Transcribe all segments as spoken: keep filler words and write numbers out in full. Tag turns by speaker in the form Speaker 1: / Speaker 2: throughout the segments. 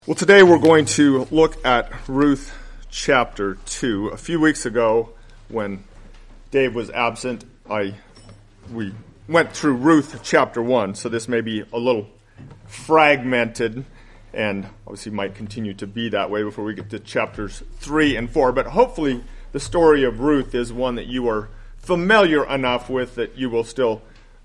Speaker 1: Well, today we're going to look at Ruth chapter two. A few weeks ago, when Dave was absent, I we went through Ruth chapter one, so this may be a little fragmented, and obviously might continue to be that way before we get to chapters three and four. But hopefully the story of Ruth is one that you are familiar enough with that you will still,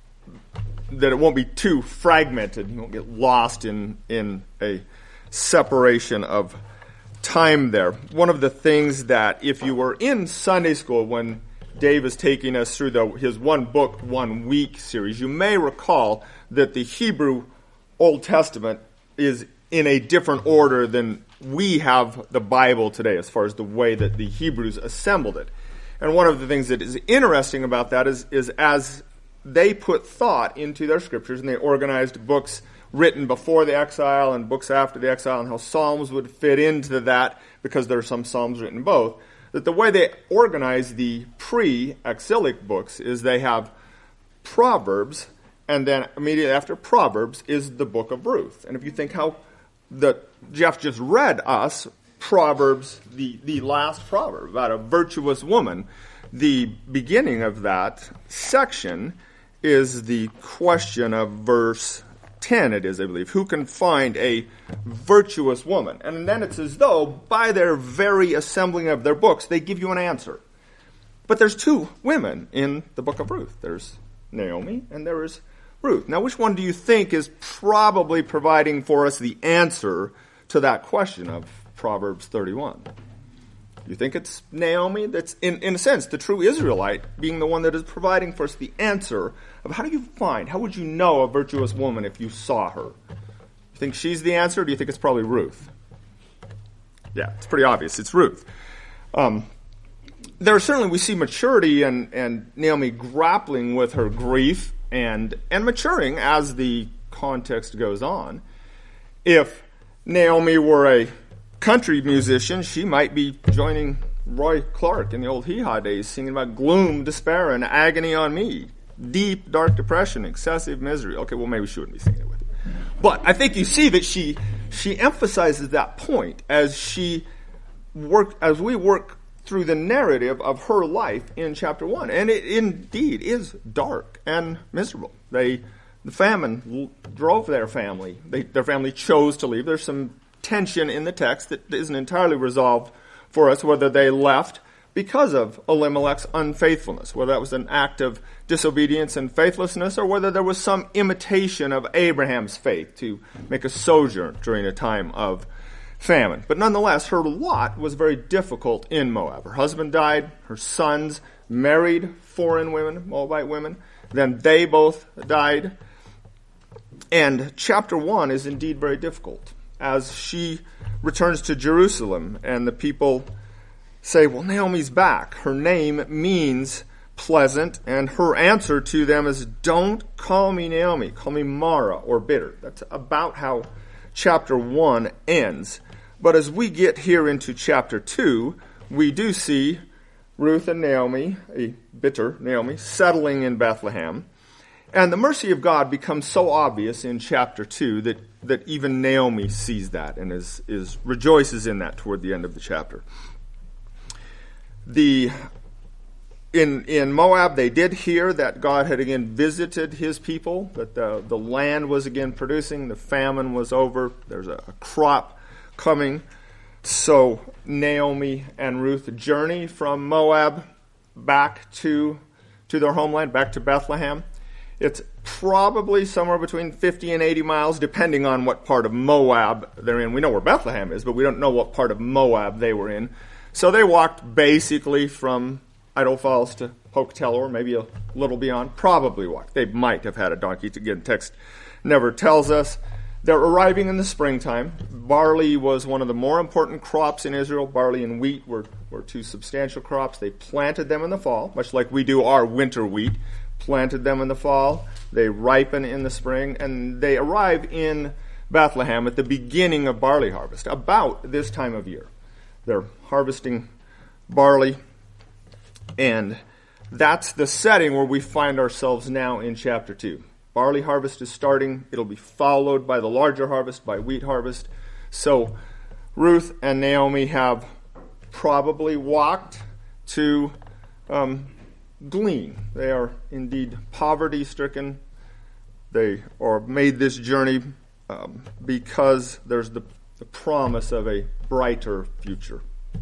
Speaker 1: that it won't be too fragmented. You won't get lost in, in a separation of time there. One of the things that, if you were in Sunday school when Dave is taking us through the, his one book, one week series, you may recall that the Hebrew Old Testament is in a different order than we have the Bible today, as far as the way that the Hebrews assembled it. And one of the things that is interesting about that is, is as they put thought into their scriptures and they organized books written before the exile and books after the exile, and how Psalms would fit into that, because there are some Psalms written both, that the way they organize the pre-exilic books is they have Proverbs, and then immediately after Proverbs is the book of Ruth. And if you think how that Jeff just read us Proverbs, the, the last proverb about a virtuous woman, the beginning of that section is the question of verse ten, it is, I believe. Who can find a virtuous woman? And then it's as though, by their very assembling of their books, they give you an answer. But there's two women in the book of Ruth. There's Naomi and there is Ruth. Now, which one do you think is probably providing for us the answer to that question of Proverbs thirty-one? You think it's Naomi that's, in, in a sense, the true Israelite, being the one that is providing for us the answer of how do you find, how would you know a virtuous woman if you saw her? You think she's the answer, or do you think it's probably Ruth? Yeah, it's pretty obvious. It's Ruth. Um, there certainly, we see maturity and, and Naomi grappling with her grief and, and maturing as the context goes on. If Naomi were a country musician, she might be joining Roy Clark in the old hee-haw days, singing about gloom, despair, and agony on me. Deep, dark depression, excessive misery. Okay, well, maybe she wouldn't be singing it with you. But I think you see that she she emphasizes that point as she work as we work through the narrative of her life in chapter one. And it indeed is dark and miserable. They the famine drove their family. They, their family chose to leave. There's some tension in the text that isn't entirely resolved for us, whether they left because of Elimelech's unfaithfulness, whether that was an act of disobedience and faithlessness, or whether there was some imitation of Abraham's faith to make a sojourn during a time of famine. But nonetheless, her lot was very difficult in Moab. Her husband died, her sons married foreign women, Moabite women, then they both died. And chapter one is indeed very difficult, as she returns to Jerusalem, and the people say, well, Naomi's back. Her name means pleasant, and her answer to them is, don't call me Naomi, call me Mara, or bitter. That's about how chapter one ends. But as we get here into chapter two, we do see Ruth and Naomi, a bitter Naomi, settling in Bethlehem. And the mercy of God becomes so obvious in chapter two that, that even Naomi sees that and is, is rejoices in that toward the end of the chapter. The in in Moab, they did hear that God had again visited his people, that the, the land was again producing, the famine was over, there's a, a crop coming. So Naomi and Ruth journey from Moab back to to their homeland, back to Bethlehem. It's probably somewhere between fifty and eighty miles, depending on what part of Moab they're in. We know where Bethlehem is, but we don't know what part of Moab they were in. So they walked basically from Idaho Falls to Pocatello, or maybe a little beyond. Probably walked. They might have had a donkey. Again, text never tells us. They're arriving in the springtime. Barley was one of the more important crops in Israel. Barley and wheat were, were two substantial crops. They planted them in the fall, much like we do our winter wheat. Planted them in the fall, they ripen in the spring, and they arrive in Bethlehem at the beginning of barley harvest, about this time of year. They're harvesting barley, and that's the setting where we find ourselves now in chapter two. Barley harvest is starting. It'll be followed by the larger harvest, by wheat harvest. So Ruth and Naomi have probably walked to um, glean. They are indeed poverty-stricken. They are made this journey um, because there's the, the promise of a brighter future.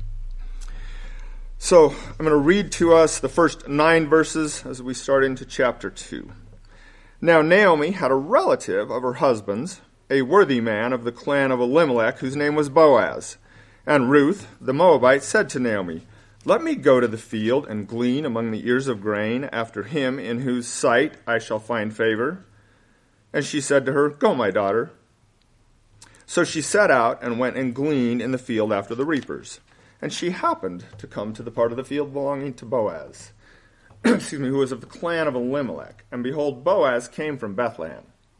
Speaker 1: So I'm going to read to us the first nine verses as we start into chapter two. Now Naomi had a relative of her husband's, a worthy man of the clan of Elimelech, whose name was Boaz. And Ruth, the Moabite, said to Naomi, "Let me go to the field and glean among the ears of grain after him in whose sight I shall find favor." And she said to her, "Go, my daughter." So she set out and went and gleaned in the field after the reapers. And she happened to come to the part of the field belonging to Boaz, excuse me, who was of the clan of Elimelech. And behold, Boaz came from Bethlehem.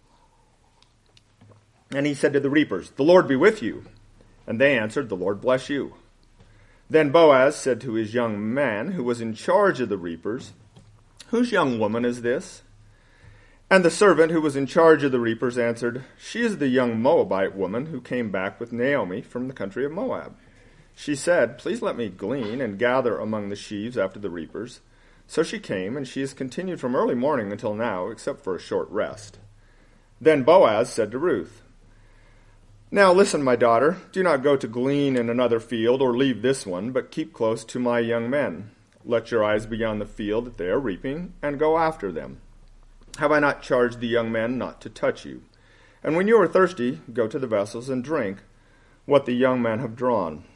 Speaker 1: And he said to the reapers, "The Lord be with you." And they answered, "The Lord bless you." Then Boaz said to his young man, who was in charge of the reapers, "Whose young woman is this?" And the servant who was in charge of the reapers answered, "She is the young Moabite woman who came back with Naomi from the country of Moab. She said, 'Please let me glean and gather among the sheaves after the reapers.' So she came, and she has continued from early morning until now, except for a short rest." Then Boaz said to Ruth, "Now listen, my daughter, do not go to glean in another field or leave this one, but keep close to my young men. Let your eyes be on the field that they are reaping, and go after them. Have I not charged the young men not to touch you? And when you are thirsty, go to the vessels and drink what the young men have drawn."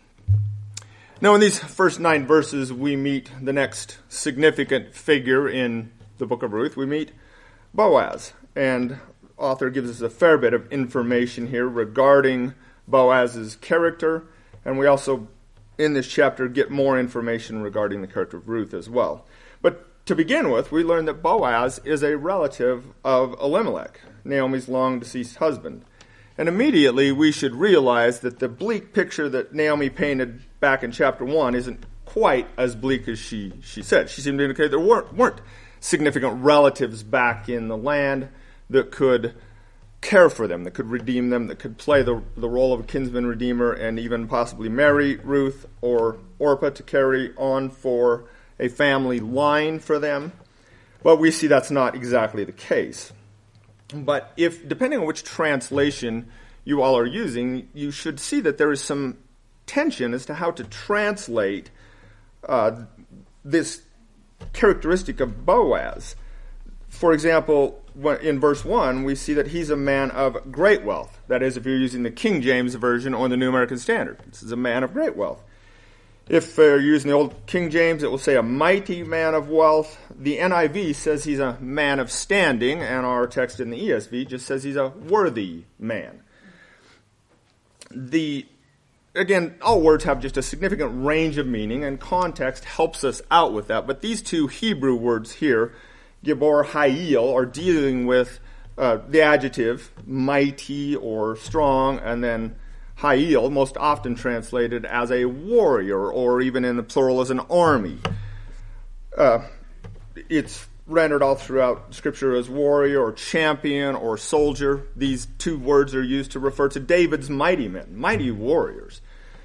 Speaker 1: Now, in these first nine verses, we meet the next significant figure in the book of Ruth. We meet Boaz, and author gives us a fair bit of information here regarding Boaz's character, and we also, in this chapter, get more information regarding the character of Ruth as well. But to begin with, we learn that Boaz is a relative of Elimelech, Naomi's long-deceased husband. And immediately we should realize that the bleak picture that Naomi painted back in chapter one isn't quite as bleak as she, she said. She seemed to indicate there weren't, weren't significant relatives back in the land that could care for them, that could redeem them, that could play the, the role of a kinsman redeemer and even possibly marry Ruth or Orpah to carry on for a family line for them. But we see that's not exactly the case. But if, depending on which translation you all are using, you should see that there is some tension as to how to translate uh, this characteristic of Boaz. For example, in verse one, we see that he's a man of great wealth. That is, if you're using the King James Version or the New American Standard. This is a man of great wealth. If uh, you're using the Old King James, it will say a mighty man of wealth. The N I V says he's a man of standing, and our text in the E S V just says he's a worthy man. The Again, all words have just a significant range of meaning, and context helps us out with that. But these two Hebrew words here, Gibor Hayil, are dealing with uh, the adjective mighty or strong, and then Hayil, most often translated as a warrior, or even in the plural as an army. Uh, it's rendered all throughout Scripture as warrior or champion or soldier. These two words are used to refer to David's mighty men, mighty warriors.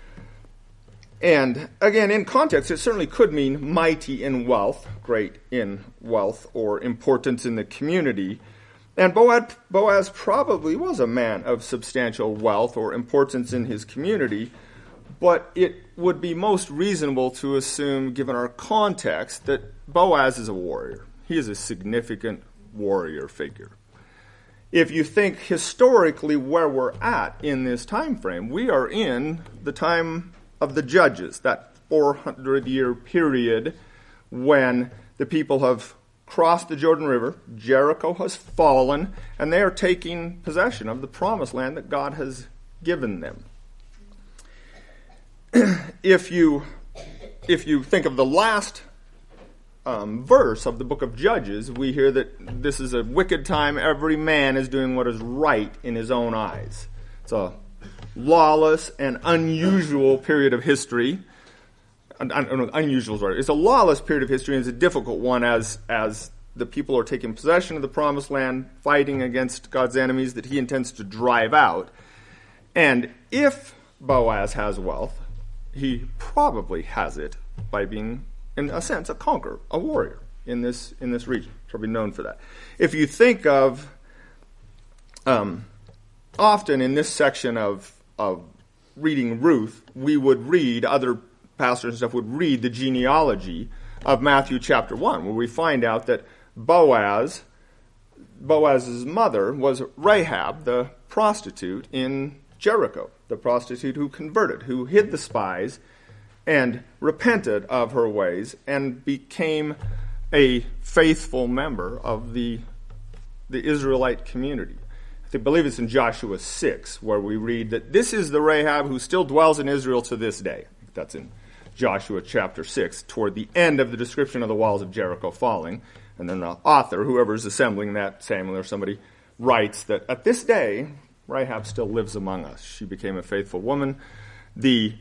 Speaker 1: And again, in context, it certainly could mean mighty in wealth, great in wealth, or importance in the community. And Boaz, Boaz probably was a man of substantial wealth or importance in his community, but it would be most reasonable to assume, given our context, that Boaz is a warrior. He is a significant warrior figure. If you think historically where we're at in this time frame, we are in the time of the Judges, that four hundred year period when the people have crossed the Jordan River, Jericho has fallen, and they are taking possession of the promised land that God has given them. If you if you think of the last um, verse of the book of Judges, we hear that this is a wicked time. Every man is doing what is right in his own eyes. It's a lawless and unusual period of history. Un- un- unusual is right. It's a lawless period of history, and it's a difficult one as as the people are taking possession of the promised land, fighting against God's enemies that he intends to drive out. And if Boaz has wealth, he probably has it by being, in a sense, a conqueror, a warrior in this in this region. Probably known for that. If you think of, um, often in this section of of reading Ruth, we would read, other pastors and stuff would read the genealogy of Matthew chapter one, where we find out that Boaz, Boaz's mother was Rahab, the prostitute in Jericho, the prostitute who converted, who hid the spies and repented of her ways and became a faithful member of the, the Israelite community. I believe it's in Joshua six, where we read that this is the Rahab who still dwells in Israel to this day. That's in Joshua chapter six, toward the end of the description of the walls of Jericho falling. And then the author, whoever's assembling that, Samuel or somebody, writes that at this day, Rahab still lives among us. She became a faithful woman. The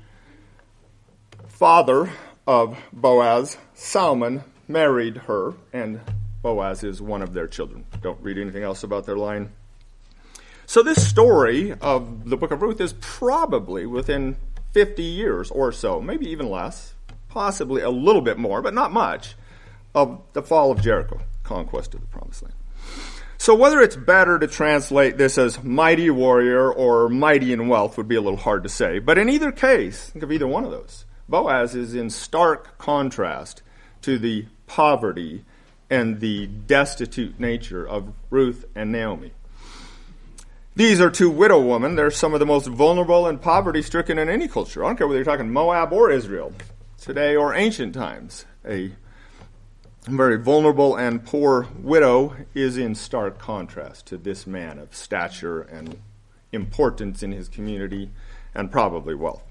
Speaker 1: father of Boaz, Salmon, married her, and Boaz is one of their children. Don't read anything else about their line. So this story of the book of Ruth is probably within fifty years or so, maybe even less, possibly a little bit more, but not much, of the fall of Jericho, conquest of the Promised Land. So whether it's better to translate this as mighty warrior or mighty in wealth would be a little hard to say, but in either case, think of either one of those. Boaz is in stark contrast to the poverty and the destitute nature of Ruth and Naomi. These are two widow women. They're some of the most vulnerable and poverty-stricken in any culture. I don't care whether you're talking Moab or Israel, today or ancient times. A very vulnerable and poor widow is in stark contrast to this man of stature and importance in his community and probably wealth.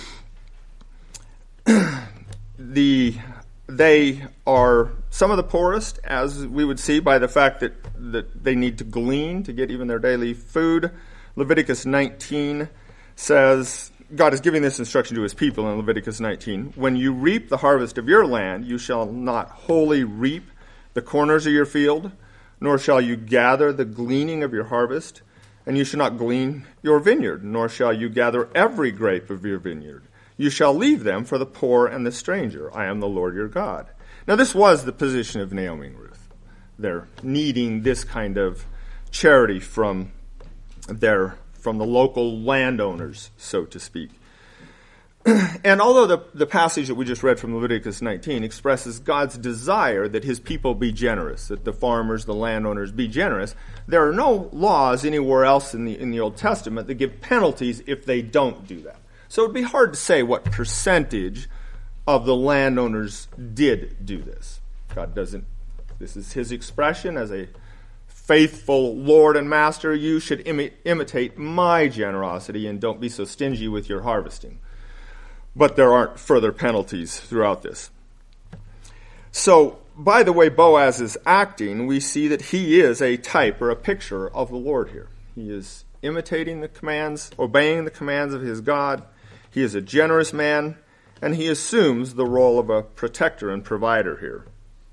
Speaker 1: the They are some of the poorest, as we would see by the fact that, that they need to glean to get even their daily food. Leviticus nineteen says, God is giving this instruction to his people in Leviticus nineteen. When you reap the harvest of your land, you shall not wholly reap the corners of your field, nor shall you gather the gleaning of your harvest, and you shall not glean your vineyard, nor shall you gather every grape of your vineyard. You shall leave them for the poor and the stranger. I am the Lord your God. Now this was the position of Naomi and Ruth. They're needing this kind of charity from their from the local landowners, so to speak. And although the, the passage that we just read from Leviticus nineteen expresses God's desire that his people be generous, that the farmers, the landowners be generous, there are no laws anywhere else in the in the Old Testament that give penalties if they don't do that. So it would be hard to say what percentage of the landowners did do this. God doesn't, this is his expression as a faithful Lord and Master. You should imi- imitate my generosity and don't be so stingy with your harvesting. But there aren't further penalties throughout this. So, by the way Boaz is acting, we see that he is a type or a picture of the Lord here. He is imitating the commands, obeying the commands of his God. He is a generous man, and he assumes the role of a protector and provider here.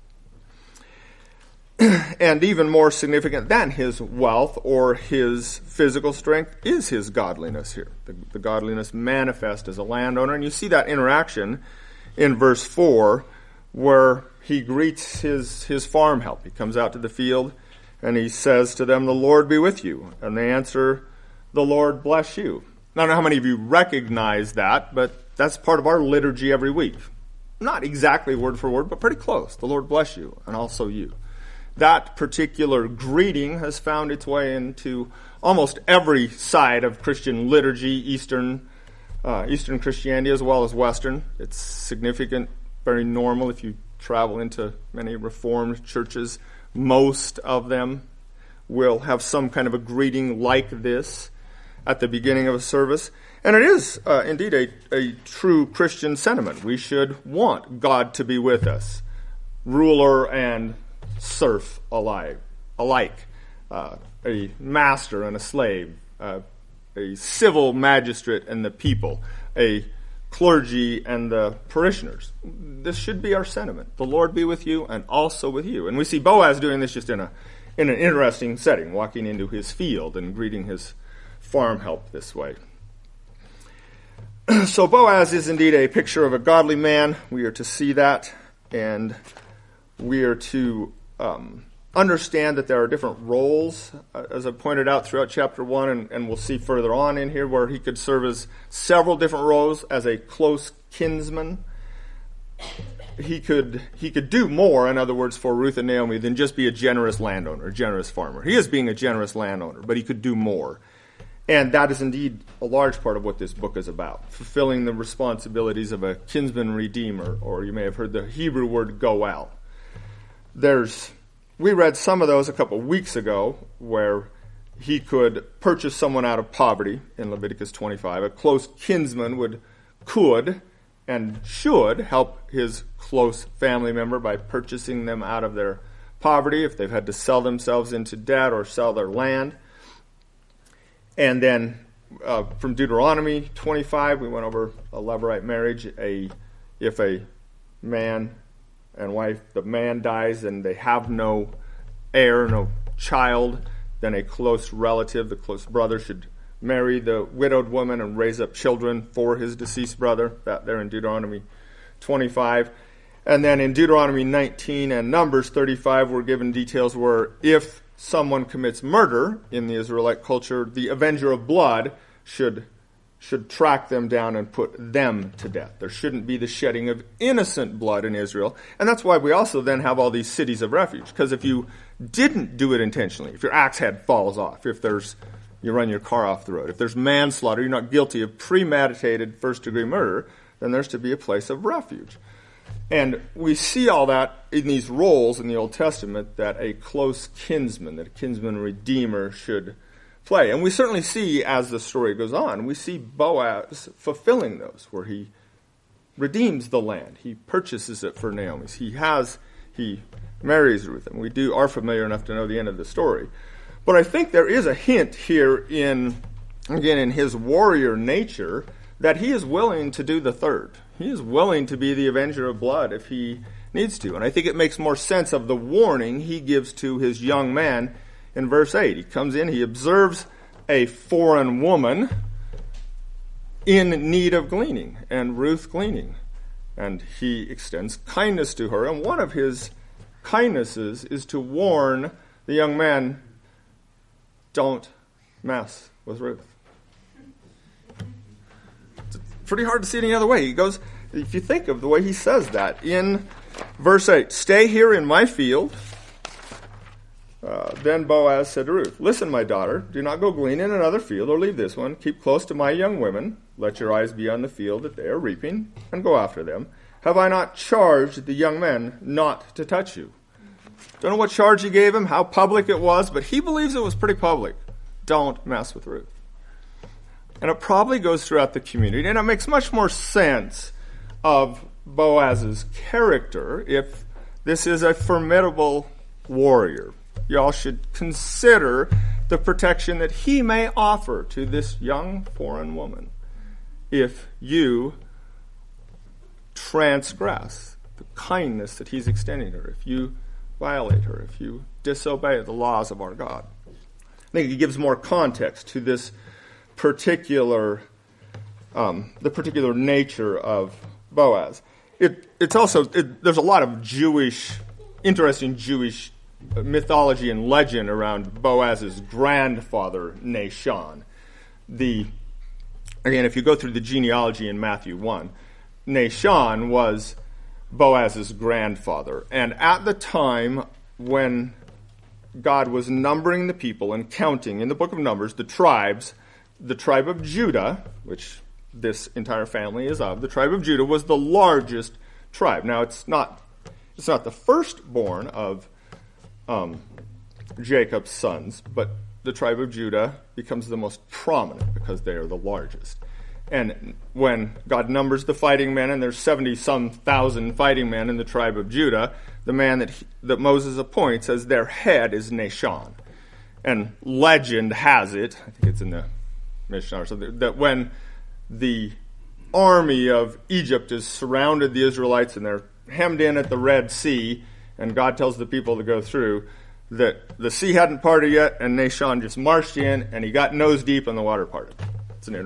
Speaker 1: And even more significant than his wealth or his physical strength is his godliness here. The, the godliness manifest as a landowner. And you see that interaction in verse four, where he greets his, his farm help. He comes out to the field, and he says to them, "The Lord be with you." And they answer, "The Lord bless you." I don't know how many of you recognize that, but that's part of our liturgy every week. Not exactly word for word, but pretty close. The Lord bless you, and also you. That particular greeting has found its way into almost every side of Christian liturgy, Eastern uh, Eastern Christianity as well as Western. It's significant, very normal if you travel into many Reformed churches. Most of them will have some kind of a greeting like this at the beginning of a service. And it is uh, indeed a, a true Christian sentiment. We should want God to be with us, ruler and serf alike, alike uh, a master and a slave, uh, a civil magistrate and the people, a clergy and the parishioners. This should be our sentiment. The Lord be with you and also with you. And we see Boaz doing this just in a in an interesting setting, walking into his field and greeting his farm help this way. So Boaz is indeed a picture of a godly man. We are to see that, and we are to um, understand that there are different roles, uh, as I pointed out throughout chapter one, and, and we'll see further on in here, where he could serve as several different roles as a close kinsman. He could he could do more, in other words, for Ruth and Naomi than just be a generous landowner, a generous farmer. He is being a generous landowner, but he could do more. And that is indeed a large part of what this book is about, fulfilling the responsibilities of a kinsman redeemer, or you may have heard the Hebrew word goel. There's, we read some of those a couple weeks ago, where he could purchase someone out of poverty in Leviticus twenty-five. A close kinsman would, could, and should help his close family member by purchasing them out of their poverty if they've had to sell themselves into debt or sell their land. And then uh, from Deuteronomy twenty-five, we went over a levirate marriage. A if a man and wife, the man dies and they have no heir, no child, then a close relative, the close brother, should marry the widowed woman and raise up children for his deceased brother. That there in Deuteronomy twenty-five. And then in Deuteronomy nineteen and Numbers thirty-five, we're given details where if someone commits murder in the Israelite culture, the avenger of blood should should track them down and put them to death. There shouldn't be the shedding of innocent blood in Israel. And that's why we also then have all these cities of refuge. Because if you didn't do it intentionally, if your axe head falls off, if there's you run your car off the road, if there's manslaughter, you're not guilty of premeditated first-degree murder, then there's to be a place of refuge. And we see all that in these roles in the Old Testament that a close kinsman, that a kinsman redeemer should play. And we certainly see, as the story goes on, we see Boaz fulfilling those, where he redeems the land. He purchases it for Naomi. He has, he marries Ruth. And we do are familiar enough to know the end of the story. But I think there is a hint here in, again, in his warrior nature, that he is willing to do the third. He is willing to be the avenger of blood if he needs to. And I think it makes more sense of the warning he gives to his young man in verse eight. He comes in, he observes a foreign woman in need of gleaning, and Ruth gleaning. And he extends kindness to her. And one of his kindnesses is to warn the young man, don't mess with Ruth. Pretty hard to see it any other way. He goes, if you think of the way he says that, in verse eight, stay here in my field. Uh, then Boaz said to Ruth, listen, my daughter, do not go glean in another field or leave this one. Keep close to my young women. Let your eyes be on the field that they are reaping, and go after them. Have I not charged the young men not to touch you? Don't know what charge he gave him, how public it was, but he believes it was pretty public. Don't mess with Ruth. And it probably goes throughout the community. And it makes much more sense of Boaz's character if this is a formidable warrior. Y'all should consider the protection that he may offer to this young foreign woman if you transgress the kindness that he's extending her, if you violate her, if you disobey the laws of our God. I think it gives more context to this particular, um, the particular nature of Boaz. It, it's also, it, there's a lot of Jewish, interesting Jewish mythology and legend around Boaz's grandfather, Nahshon. The, again, if you go through the genealogy in Matthew one, Nahshon was Boaz's grandfather. And at the time when God was numbering the people and counting in the book of Numbers the tribes, the tribe of Judah, which this entire family is of, the tribe of Judah was the largest tribe. Now, it's not it's not the firstborn of um, Jacob's sons, but the tribe of Judah becomes the most prominent because they are the largest. And when God numbers the fighting men, and there's seventy-some thousand fighting men in the tribe of Judah, the man that he, that Moses appoints as their head is Nahshon. And legend has it, I think it's in the Mishnah or something, that when the army of Egypt has surrounded the Israelites and they're hemmed in at the Red Sea, and God tells the people to go through, that the sea hadn't parted yet, and Nahshon just marched in, and he got nose deep and the water parted. It's an interesting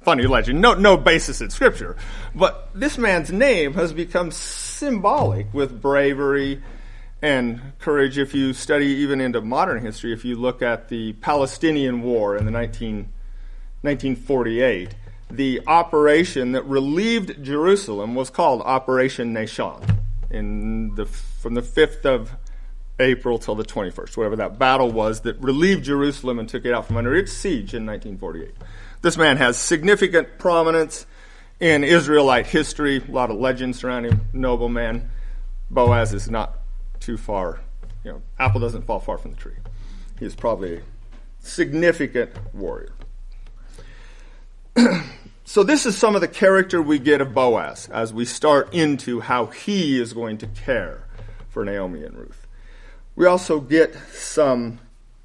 Speaker 1: funny legend, no, no basis in Scripture. But this man's name has become symbolic with bravery and courage. If you study even into modern history, if you look at the Palestinian War in the nineteen forty-eight, the operation that relieved Jerusalem was called Operation Nation. In the from the fifth of April till the twenty-first, whatever that battle was that relieved Jerusalem and took it out from under its siege in nineteen forty-eight. This man has significant prominence in Israelite history, a lot of legends surrounding him, noble man. Boaz is not too far, you know, apple doesn't fall far from the tree. He is probably a significant warrior. So this is some of the character we get of Boaz as we start into how he is going to care for Naomi and Ruth. We also get some,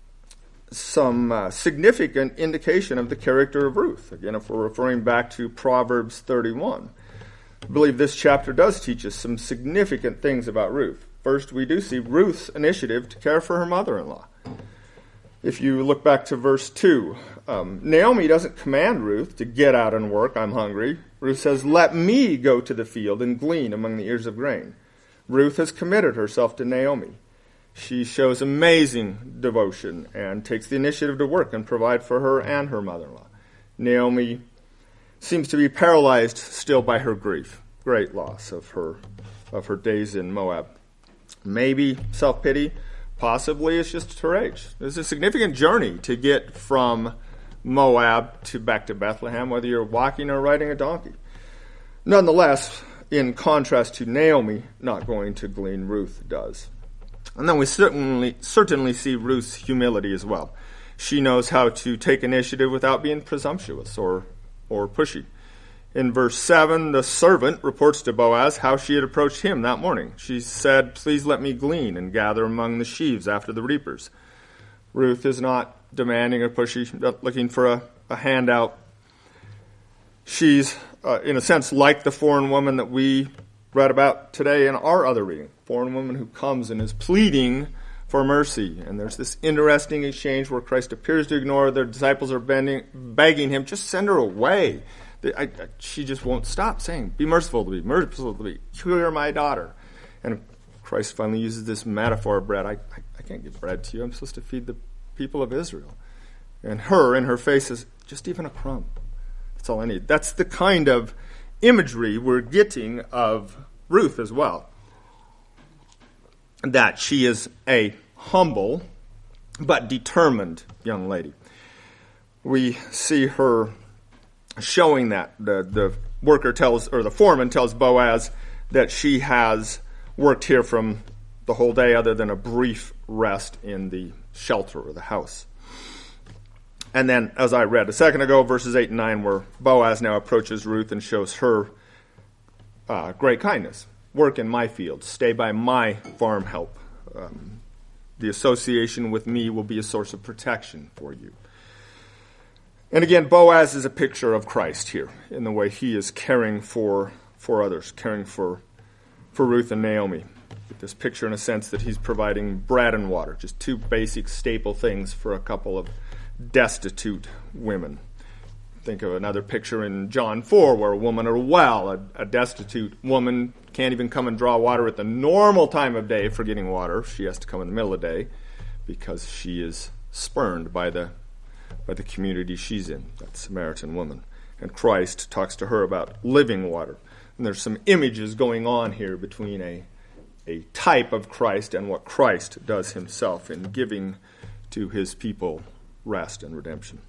Speaker 1: some uh, significant indication of the character of Ruth. Again, if we're referring back to Proverbs thirty-one, I believe this chapter does teach us some significant things about Ruth. First, we do see Ruth's initiative to care for her mother-in-law. If you look back to verse two, um, Naomi doesn't command Ruth to get out and work, I'm hungry. Ruth says, let me go to the field and glean among the ears of grain. Ruth has committed herself to Naomi. She shows amazing devotion and takes the initiative to work and provide for her and her mother-in-law. Naomi seems to be paralyzed still by her grief, great loss of her of her days in Moab. Maybe self-pity, possibly it's just her age. It's a significant journey to get from Moab to back to Bethlehem, whether you're walking or riding a donkey. Nonetheless, in contrast to Naomi not going to glean, Ruth does. And then we certainly certainly see Ruth's humility as well. She knows how to take initiative without being presumptuous or, or pushy. In verse seven, the servant reports to Boaz how she had approached him that morning. She said, please let me glean and gather among the sheaves after the reapers. Ruth is not demanding or pushy, not looking for a, a handout. She's, uh, in a sense, like the foreign woman that we read about today in our other reading. Foreign woman who comes and is pleading for mercy. And there's this interesting exchange where Christ appears to ignore. Their disciples are bending, begging him, just send her away. I, I, she just won't stop saying, be merciful to me, merciful to me, hear my daughter. And Christ finally uses this metaphor of bread. I, I, I can't give bread to you. I'm supposed to feed the people of Israel. And her, in her face, is just even a crumb. That's all I need. That's the kind of imagery we're getting of Ruth as well. That she is a humble but determined young lady. We see her showing that. The, the worker tells, or the foreman tells Boaz that she has worked here from the whole day other than a brief rest in the shelter or the house. And then, as I read a second ago, verses eight and nine, where Boaz now approaches Ruth and shows her uh, great kindness. Work in my fields. Stay by my farm help. Um, the association with me will be a source of protection for you. And again, Boaz is a picture of Christ here in the way he is caring for for others, caring for for Ruth and Naomi. This picture in a sense that he's providing bread and water, just two basic staple things for a couple of destitute women. Think of another picture in John four where a woman at a well, a, a destitute woman can't even come and draw water at the normal time of day for getting water. She has to come in the middle of the day because she is spurned by the by the community she's in, that Samaritan woman. And Christ talks to her about living water. And there's some images going on here between a, a type of Christ and what Christ does himself in giving to his people rest and redemption.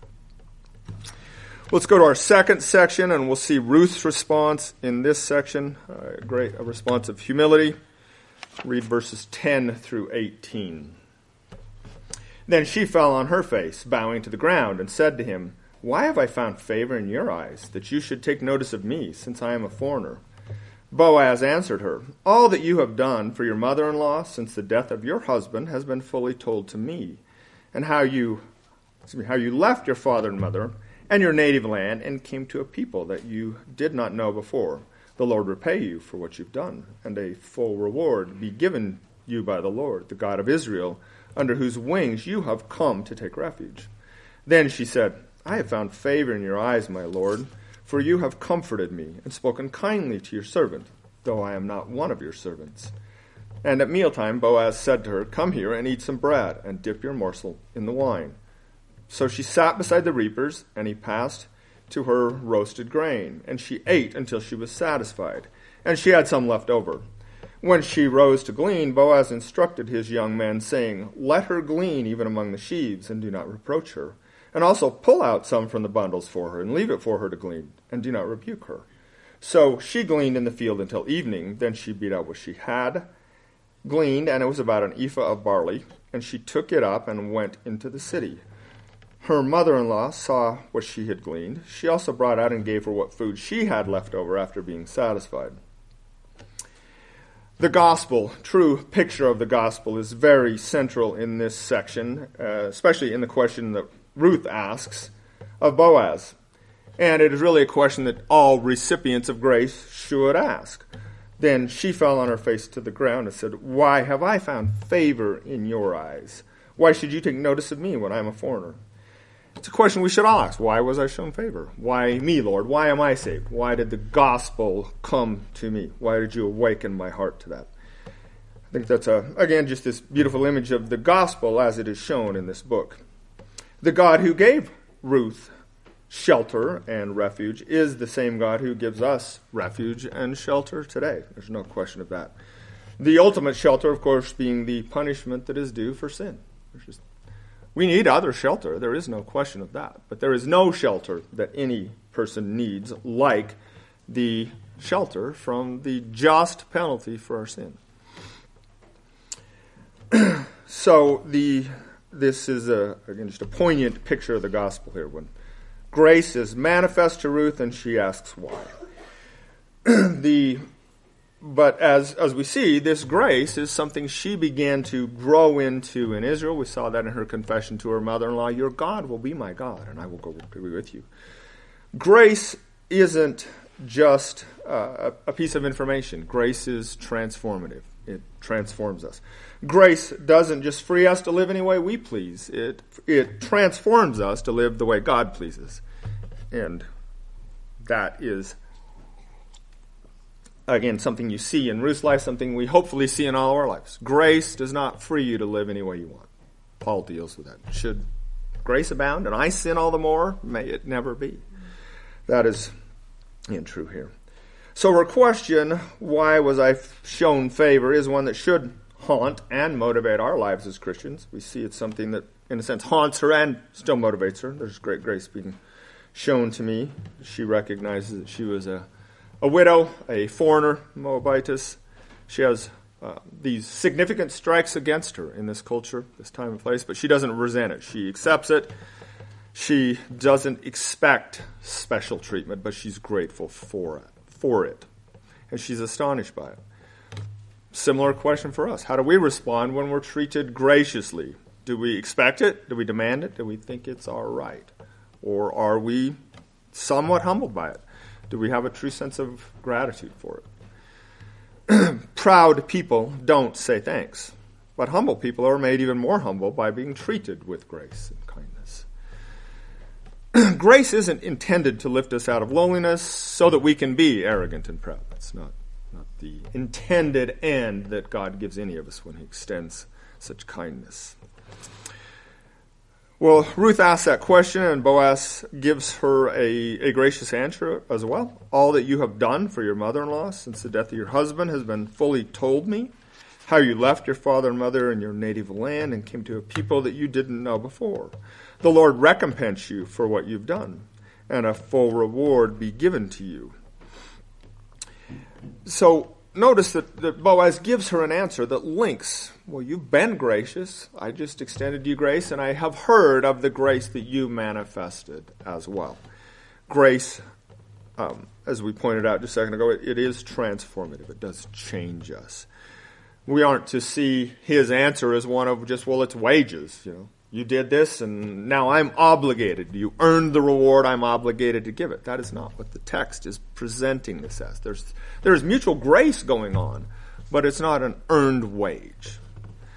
Speaker 1: Let's go to our second section, and we'll see Ruth's response in this section. Uh, great, a response of humility. Read verses ten through eighteen. Then she fell on her face, bowing to the ground, and said to him, why have I found favor in your eyes, that you should take notice of me, since I am a foreigner? Boaz answered her, all that you have done for your mother-in-law since the death of your husband has been fully told to me, and how you, excuse me, how you left your father and mother and your native land and came to a people that you did not know before. The Lord repay you for what you've done, and a full reward be given you by the Lord, the God of Israel, under whose wings you have come to take refuge. Then she said, I have found favor in your eyes, my lord, for you have comforted me and spoken kindly to your servant, though I am not one of your servants. And at mealtime Boaz said to her, Come here and eat some bread, and dip your morsel in the wine. So she sat beside the reapers, and he passed to her roasted grain, and she ate until she was satisfied, and she had some left over. When she rose to glean, Boaz instructed his young men, saying, Let her glean even among the sheaves, and do not reproach her. And also pull out some from the bundles for her, and leave it for her to glean, and do not rebuke her. So she gleaned in the field until evening. Then she beat out what she had gleaned, and it was about an ephah of barley, and she took it up and went into the city. Her mother-in-law saw what she had gleaned. She also brought out and gave her what food she had left over after being satisfied. The gospel, true picture of the gospel, is very central in this section, uh, especially in the question that Ruth asks of Boaz. And it is really a question that all recipients of grace should ask. Then she fell on her face to the ground and said, Why have I found favor in your eyes? Why should you take notice of me when I am a foreigner? It's a question we should all ask. Why was I shown favor? Why me, Lord? Why am I saved? Why did the gospel come to me? Why did you awaken my heart to that? I think that's, a, again, just this beautiful image of the gospel as it is shown in this book. The God who gave Ruth shelter and refuge is the same God who gives us refuge and shelter today. There's no question of that. The ultimate shelter, of course, being the punishment that is due for sin. There's just, we need other shelter. There is no question of that. But there is no shelter that any person needs like the shelter from the just penalty for our sin. So the this is, a, again, just a poignant picture of the gospel here. When grace is manifest to Ruth, and she asks why. the, but as as we see, this grace is something she began to grow into in Israel. We saw that in her confession to her mother-in-law, Your God will be my God, and I will go be with you. Grace isn't just uh, a piece of information. Grace is transformative. It transforms us. Grace doesn't just free us to live any way we please. It it transforms us to live the way God pleases. And that is, again, something you see in Ruth's life, something we hopefully see in all of our lives. Grace does not free you to live any way you want. Paul deals with that. Should grace abound and I sin all the more? May it never be. That is in true here. So her question, why was I shown favor, is one that should haunt and motivate our lives as Christians. We see it's something that, in a sense, haunts her and still motivates her. There's great grace being shown to me. She recognizes that she was a, a widow, a foreigner, Moabitess. She has uh, these significant strikes against her in this culture, this time and place, but she doesn't resent it. She accepts it. She doesn't expect special treatment, but she's grateful for it. for it. And she's astonished by it. Similar question for us. How do we respond when we're treated graciously? Do we expect it? Do we demand it? Do we think it's all right? Or are we somewhat humbled by it? Do we have a true sense of gratitude for it? Proud people don't say thanks. But humble people are made even more humble by being treated with grace and kindness. Grace isn't intended to lift us out of loneliness so that we can be arrogant and proud. That's not, not the intended end that God gives any of us when he extends such kindness. Well, Ruth asks that question, and Boaz gives her a, a gracious answer as well. All that you have done for your mother-in-law since the death of your husband has been fully told me. How you left your father and mother in your native land and came to a people that you didn't know before. The Lord recompense you for what you've done, and a full reward be given to you. So notice that, that Boaz gives her an answer that links, well, you've been gracious. I just extended you grace, and I have heard of the grace that you manifested as well. Grace, um, as we pointed out just a second ago, it, it is transformative. It does change us. We aren't to see his answer as one of just, well, it's wages. You know, you did this, and now I'm obligated. You earned the reward. I'm obligated to give it. That is not what the text is presenting this as. There's there's mutual grace going on, but it's not an earned wage.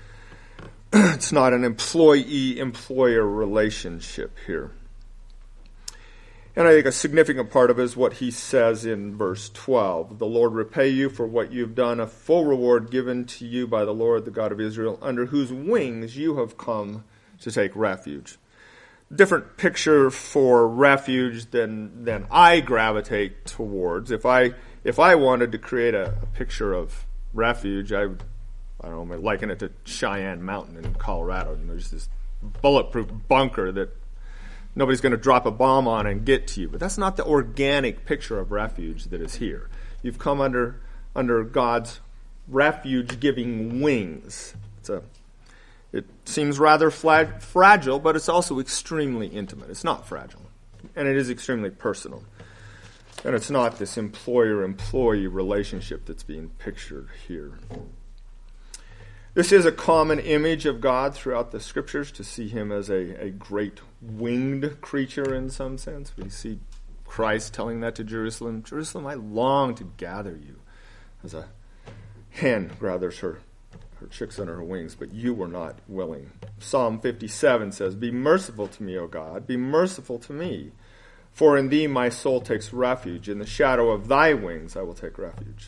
Speaker 1: It's not an employee-employer relationship here. And I think a significant part of it is what he says in verse twelve. The Lord repay you for what you've done, a full reward given to you by the Lord, the God of Israel, under whose wings you have come to take refuge. Different picture for refuge than than I gravitate towards. If I if I wanted to create a, a picture of refuge, I would, I don't know, liken it to Cheyenne Mountain in Colorado. You know, just this bulletproof bunker that nobody's going to drop a bomb on and get to you. But that's not the organic picture of refuge that is here. You've come under under God's refuge-giving wings. It's a, it seems rather fla- fragile, but it's also extremely intimate. It's not fragile, and it is extremely personal. And it's not this employer-employee relationship that's being pictured here. This is a common image of God throughout the Scriptures, to see him as a, a great winged creature in some sense. We see Christ telling that to Jerusalem. Jerusalem, I long to gather you, as a hen gathers her, her chicks under her wings, but you were not willing. Psalm fifty-seven says, be merciful to me, O God, be merciful to me. For in thee my soul takes refuge. In the shadow of thy wings I will take refuge.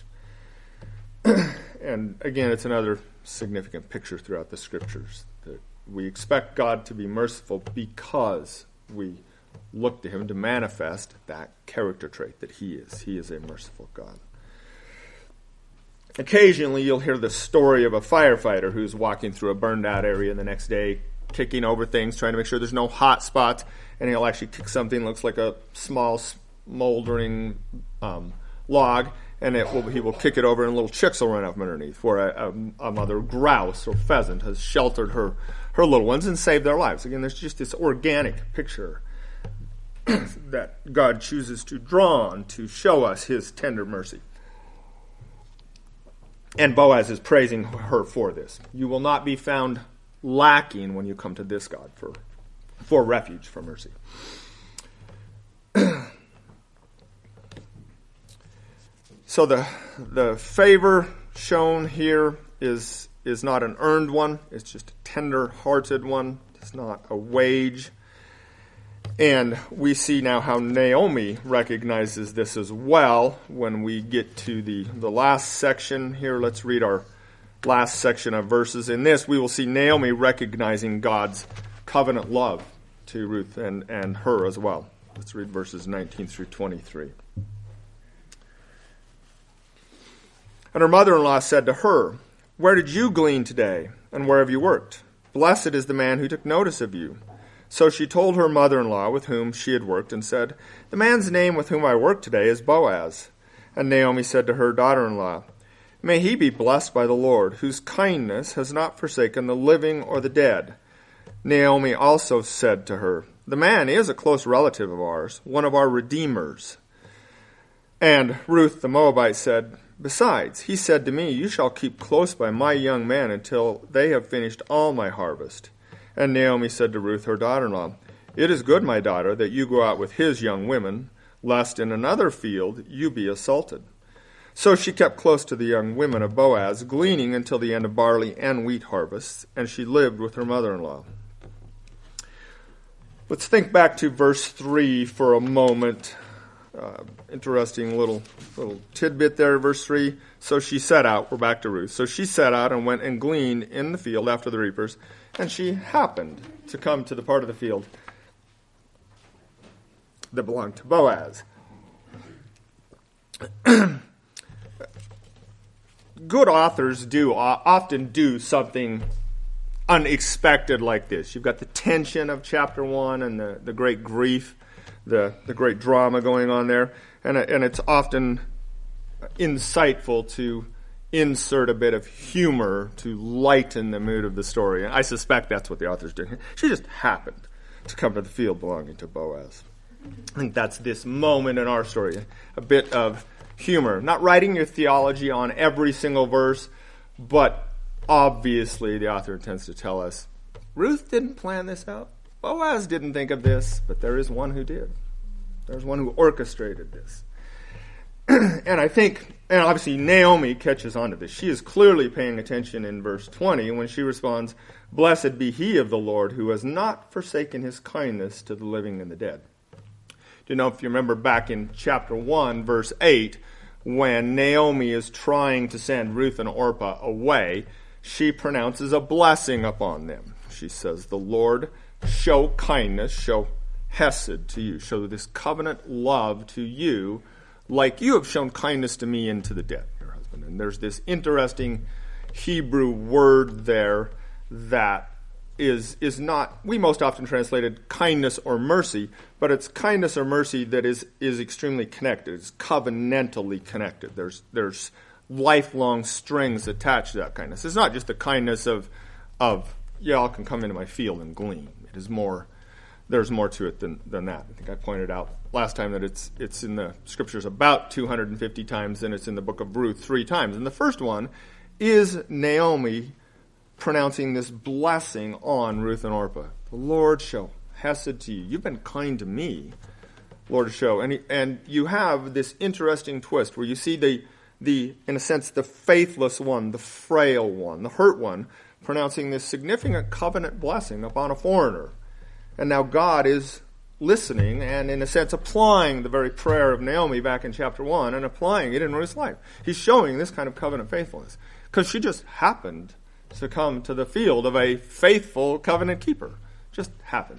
Speaker 1: And again, it's another significant picture throughout the Scriptures, that we expect God to be merciful because we look to him to manifest that character trait that he is. He is a merciful God. Occasionally you'll hear the story of a firefighter who's walking through a burned out area the next day, kicking over things, trying to make sure there's no hot spots, and he'll actually kick something that looks like a small smoldering um, log, and it will, he will kick it over and little chicks will run up underneath, where a, a, a mother grouse or pheasant has sheltered her, her little ones and saved their lives. Again, there's just this organic picture that God chooses to draw on to show us his tender mercy. And Boaz is praising her for this. You will not be found lacking when you come to this God for, for refuge, for mercy. So the the favor shown here is is not an earned one. It's just a tender-hearted one. It's not a wage. And we see now how Naomi recognizes this as well when we get to the, the last section here. Let's read our last section of verses. In this, we will see Naomi recognizing God's covenant love to Ruth and, and her as well. Let's read verses nineteen through twenty-three. And her mother-in-law said to her, where did you glean today, and where have you worked? Blessed is the man who took notice of you. So she told her mother-in-law with whom she had worked, and said, the man's name with whom I work today is Boaz. And Naomi said to her daughter-in-law, may he be blessed by the Lord, whose kindness has not forsaken the living or the dead. Naomi also said to her, the man is a close relative of ours, one of our redeemers. And Ruth the Moabite said, besides, he said to me, you shall keep close by my young men until they have finished all my harvest. And Naomi said to Ruth, her daughter-in-law, it is good, my daughter, that you go out with his young women, lest in another field you be assaulted. So she kept close to the young women of Boaz, gleaning until the end of barley and wheat harvests, and she lived with her mother-in-law. Let's think back to verse three for a moment. Uh, interesting little little tidbit there, verse three. So she set out, we're back to Ruth. So she set out and went and gleaned in the field after the reapers, and she happened to come to the part of the field that belonged to Boaz. Good authors do uh, often do something unexpected like this. You've got the tension of chapter one and the, the great grief, the, the great drama going on there, and, and it's often insightful to insert a bit of humor to lighten the mood of the story. And I suspect that's what the author's doing here. She just happened to come to the field belonging to Boaz. I think that's this moment in our story, a bit of humor. Not writing your theology on every single verse, but obviously the author intends to tell us, Ruth didn't plan this out. Boaz didn't think of this, but there is one who did. There's one who orchestrated this. And I think, and obviously Naomi catches on to this. She is clearly paying attention in verse twenty when she responds, blessed be he of the Lord who has not forsaken his kindness to the living and the dead. you know, if you remember back in chapter one, verse eight, when Naomi is trying to send Ruth and Orpah away, she pronounces a blessing upon them. She says, the Lord show kindness, show hesed to you, show this covenant love to you, like you have shown kindness to me and to the dead, your husband. And there's this interesting Hebrew word there that is is not, we most often translated kindness or mercy, but it's kindness or mercy that is is extremely connected. It's covenantally connected. There's there's lifelong strings attached to that kindness. It's not just the kindness of of y'all can come into my field and glean. It is more, there's more to it than, than that. I think I pointed out last time that it's it's in the scriptures about two hundred fifty times, and it's in the book of Ruth three times. And the first one is Naomi pronouncing this blessing on Ruth and Orpah. The Lord show hesed to you. You've been kind to me, Lord show. And, and you have this interesting twist where you see the, the, in a sense, the faithless one, the frail one, the hurt one, pronouncing this significant covenant blessing upon a foreigner. And now God is listening and, in a sense, applying the very prayer of Naomi back in chapter one and applying it in Ruth's life. He's showing this kind of covenant faithfulness because she just happened to come to the field of a faithful covenant keeper. Just happened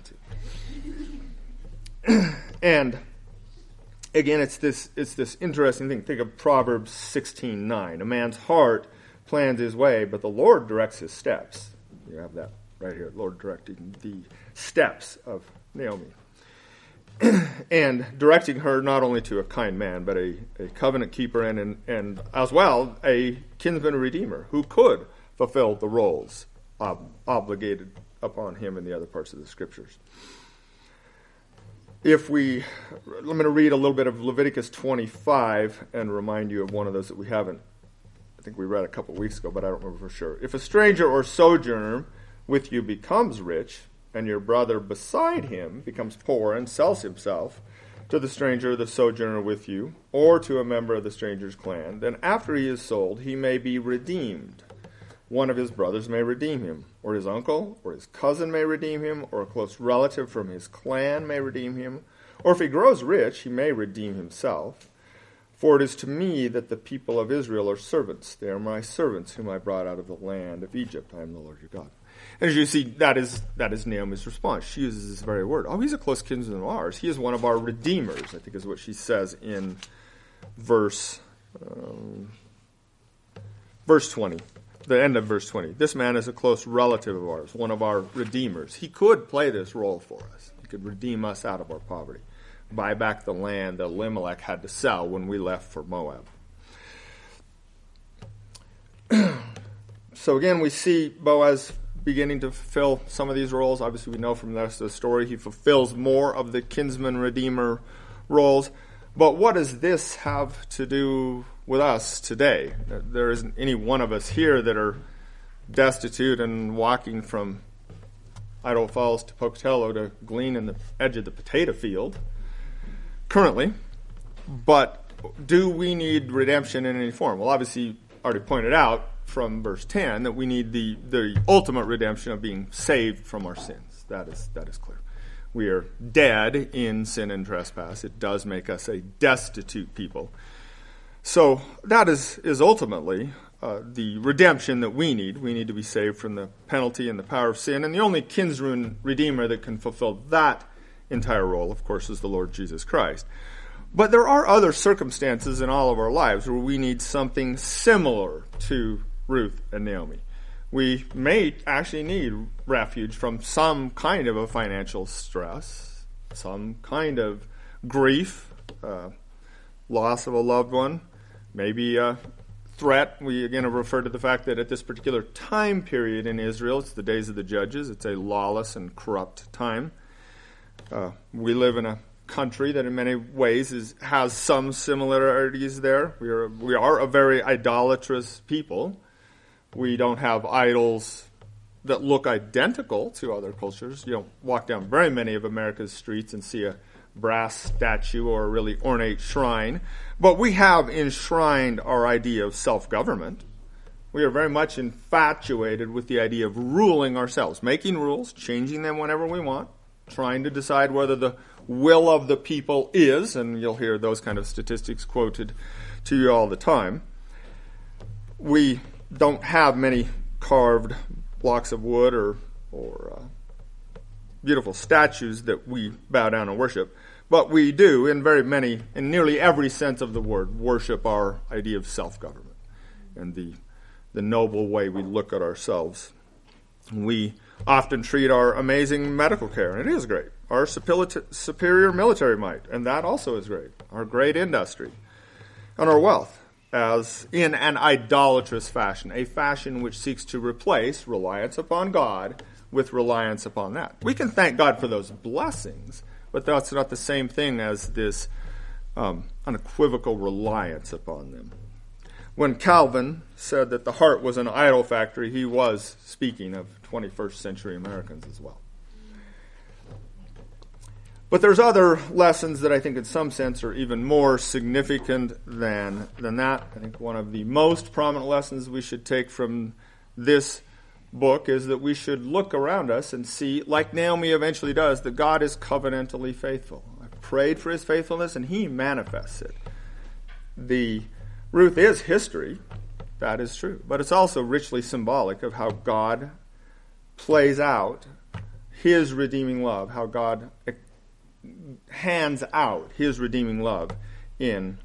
Speaker 1: to. And again, it's this it's this interesting thing. Think of Proverbs sixteen nine. A man's heart plans his way, but the Lord directs his steps. You have that right here. Lord directing the steps of Naomi. And directing her not only to a kind man, but a, a covenant keeper and, and, and as well a kinsman redeemer who could fulfill the roles ob- obligated upon him in the other parts of the scriptures. If we, I'm going to read a little bit of Leviticus twenty-five and remind you of one of those that we haven't, I think we read a couple weeks ago, but I don't remember for sure. If a stranger or sojourner with you becomes rich, and your brother beside him becomes poor and sells himself to the stranger or the sojourner with you, or to a member of the stranger's clan, then after he is sold, he may be redeemed. One of his brothers may redeem him, or his uncle, or his cousin may redeem him, or a close relative from his clan may redeem him. Or if he grows rich, he may redeem himself. For it is to me that the people of Israel are servants. They are my servants whom I brought out of the land of Egypt. I am the Lord your God. And as you see, that is that is Naomi's response. She uses this very word. Oh, he's a close kinsman of ours. He is one of our redeemers, I think is what she says in verse um, verse twenty. The end of verse twenty. This man is a close relative of ours, one of our redeemers. He could play this role for us. He could redeem us out of our poverty, buy back the land that Elimelech had to sell when we left for Moab. So again, we see Boaz beginning to fulfill some of these roles. Obviously, we know from the rest of the story he fulfills more of the kinsman redeemer roles. But what does this have to do with us today? There isn't any one of us here that are destitute and walking from Idaho Falls to Pocatello to glean in the edge of the potato field currently. But do we need redemption in any form? Well, obviously, already pointed out from verse ten that we need the, the ultimate redemption of being saved from our sins. That is that is clear. We are dead in sin and trespass. It does make us a destitute people. So that is, is ultimately uh, the redemption that we need. We need to be saved from the penalty and the power of sin. And the only kinsman redeemer that can fulfill that entire role, of course, is the Lord Jesus Christ. But there are other circumstances in all of our lives where we need something similar to Ruth and Naomi. We may actually need refuge from some kind of a financial stress, some kind of grief, uh, loss of a loved one, maybe a threat. We again have referred to the fact that at this particular time period in Israel, it's the days of the judges, it's a lawless and corrupt time. Uh, we live in a country that in many ways is, has some similarities there. We are, we are a very idolatrous people. We don't have idols that look identical to other cultures. You don't walk down very many of America's streets and see a brass statue or a really ornate shrine. But we have enshrined our idea of self-government. We are very much infatuated with the idea of ruling ourselves, making rules, changing them whenever we want, trying to decide whether the will of the people is, and you'll hear those kind of statistics quoted to you all the time. We don't have many carved blocks of wood or, or uh, beautiful statues that we bow down and worship, but we do, in very many, in nearly every sense of the word, worship our idea of self-government and the the noble way we look at ourselves. We often treat our amazing medical care, and it is great. Our superior military might, and that also is great. Our great industry, and our wealth, as in an idolatrous fashion, a fashion which seeks to replace reliance upon God with reliance upon that. We can thank God for those blessings, but that's not the same thing as this um, unequivocal reliance upon them. When Calvin said that the heart was an idol factory, he was speaking of twenty-first century Americans as well. But there's other lessons that I think in some sense are even more significant than, than that. I think one of the most prominent lessons we should take from this book is that we should look around us and see, like Naomi eventually does, that God is covenantally faithful. I've prayed for his faithfulness, and he manifests it. The Ruth is history, that is true, but it's also richly symbolic of how God plays out his redeeming love, how God hands out his redeeming love in,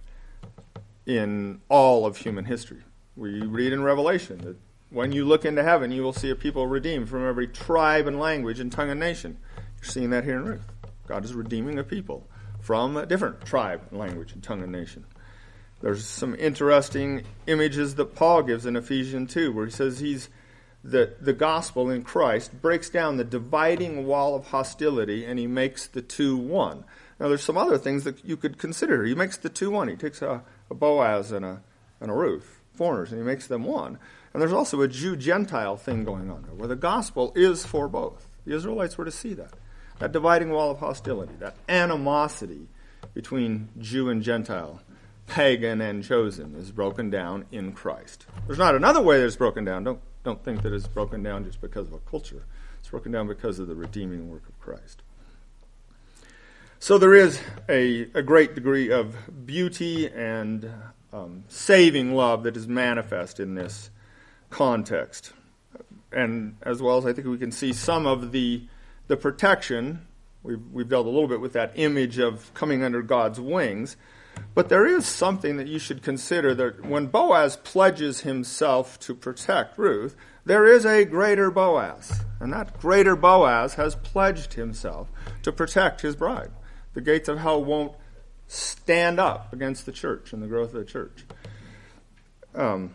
Speaker 1: in all of human history. We read in Revelation that when you look into heaven, you will see a people redeemed from every tribe and language and tongue and nation. You're seeing that here in Ruth. God is redeeming a people from a different tribe and language and tongue and nation. There's some interesting images that Paul gives in Ephesians two, where he says he's the, the gospel in Christ breaks down the dividing wall of hostility, and he makes the two one. Now, there's some other things that you could consider. He makes the two one. He takes a, a Boaz and a, and a Ruth, foreigners, and he makes them one. And there's also a Jew-Gentile thing going on there, where the gospel is for both. The Israelites were to see that. That dividing wall of hostility, that animosity between Jew and Gentile, pagan and chosen, is broken down in Christ. There's not another way that it's broken down. Don't, don't think that it's broken down just because of a culture. It's broken down because of the redeeming work of Christ. So there is a, a great degree of beauty and um, saving love that is manifest in this context. And as well as I think we can see some of the the protection. We've, we've dealt a little bit with that image of coming under God's wings. But there is something that you should consider, that when Boaz pledges himself to protect Ruth, there is a greater Boaz. And that greater Boaz has pledged himself to protect his bride. The gates of hell won't stand up against the church and the growth of the church. Um,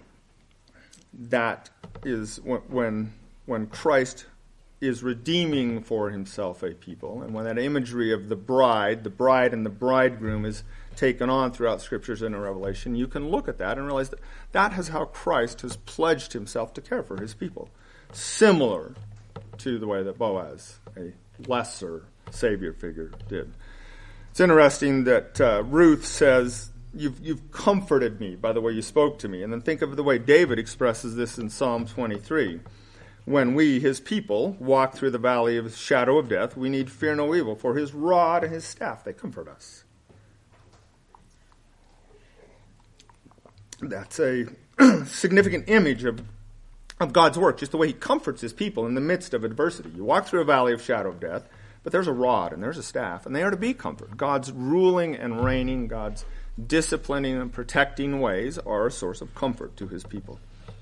Speaker 1: that is when, when Christ is redeeming for himself a people, and when that imagery of the bride, the bride and the bridegroom is taken on throughout Scriptures and in Revelation, you can look at that and realize that that is how Christ has pledged himself to care for his people. Similar to the way that Boaz, a lesser Savior figure, did. It's interesting that uh, Ruth says, you've, you've comforted me by the way you spoke to me. And then think of the way David expresses this in Psalm twenty-three. When we, his people, walk through the valley of the shadow of death, we need fear no evil, for his rod and his staff, they comfort us. That's a significant image of, of God's work, just the way he comforts his people in the midst of adversity. You walk through a valley of shadow of death, but there's a rod and there's a staff, and they are to be comfort. God's ruling and reigning, God's disciplining and protecting ways are a source of comfort to his people.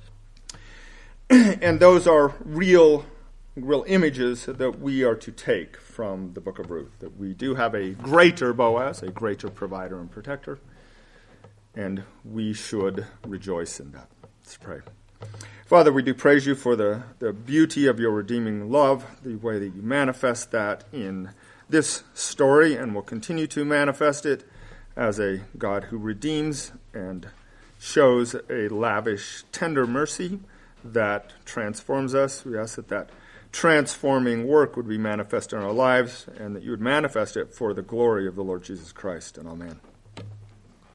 Speaker 1: And those are real, real images that we are to take from the book of Ruth, that we do have a greater Boaz, a greater provider and protector, and we should rejoice in that. Let's pray. Father, we do praise you for the, the beauty of your redeeming love, the way that you manifest that in this story, and will continue to manifest it as a God who redeems and shows a lavish, tender mercy that transforms us. We ask that that transforming work would be manifest in our lives, and that you would manifest it for the glory of the Lord Jesus Christ. And amen.